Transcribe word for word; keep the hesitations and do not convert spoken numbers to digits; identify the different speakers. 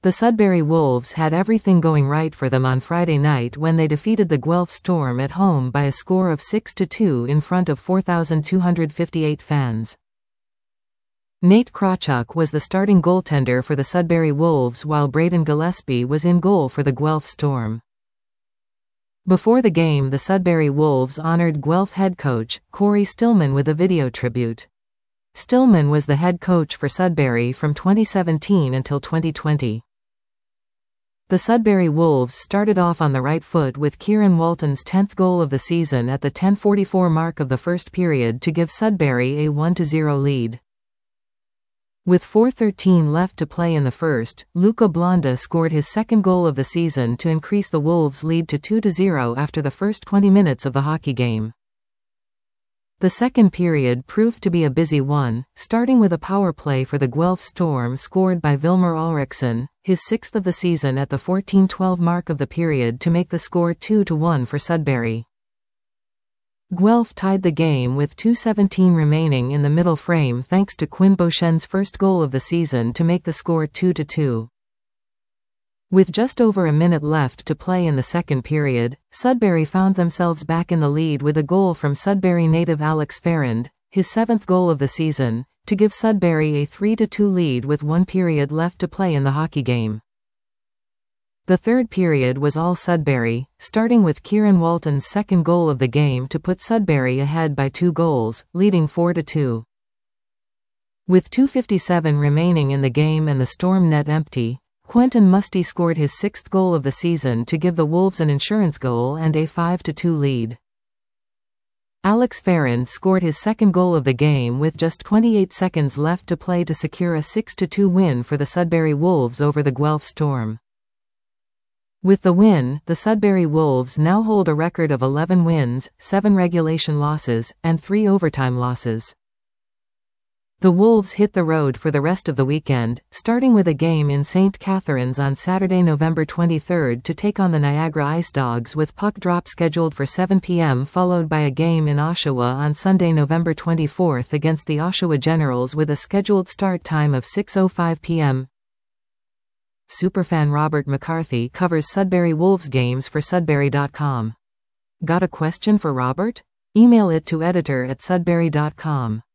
Speaker 1: The Sudbury Wolves had everything going right for them on Friday night when they defeated the Guelph Storm at home by a score of six to two in front of four thousand two hundred fifty-eight fans. Nate Krawczuk was the starting goaltender for the Sudbury Wolves while Braden Gillespie was in goal for the Guelph Storm. Before the game, the Sudbury Wolves honored Guelph head coach Corey Stillman with a video tribute. Stillman was the head coach for Sudbury from twenty seventeen until twenty twenty. The Sudbury Wolves started off on the right foot with Kieran Walton's tenth goal of the season at the ten forty-four mark of the first period to give Sudbury a one to zero lead. With four thirteen left to play in the first, Luca Blonda scored his second goal of the season to increase the Wolves' lead to two to zero after the first twenty minutes of the hockey game. The second period proved to be a busy one, starting with a power play for the Guelph Storm scored by Vilmer Ulriksson, his sixth of the season at the fourteen twelve mark of the period to make the score two to one for Sudbury. Guelph tied the game with two seventeen remaining in the middle frame thanks to Quinn Beauchen's first goal of the season to make the score two to two. With just over a minute left to play in the second period, Sudbury found themselves back in the lead with a goal from Sudbury native Alex Ferrand, his seventh goal of the season, to give Sudbury a three to two lead with one period left to play in the hockey game. The third period was all Sudbury, starting with Kieran Walton's second goal of the game to put Sudbury ahead by two goals, leading four to two. With two fifty-seven remaining in the game and the Storm net empty, Quentin Musty scored his sixth goal of the season to give the Wolves an insurance goal and a five to two lead. Alex Ferrand scored his second goal of the game with just twenty-eight seconds left to play to secure a six to two win for the Sudbury Wolves over the Guelph Storm. With the win, the Sudbury Wolves now hold a record of eleven wins, seven regulation losses, and three overtime losses. The Wolves hit the road for the rest of the weekend, starting with a game in Saint Catharines on Saturday, November twenty-third to take on the Niagara Ice Dogs with puck drop scheduled for seven p m followed by a game in Oshawa on Sunday, November twenty-fourth against the Oshawa Generals with a scheduled start time of six oh five p m Superfan Robert McCarthy covers Sudbury Wolves games for Sudbury dot com. Got a question for Robert? Email it to editor at Sudbury dot com.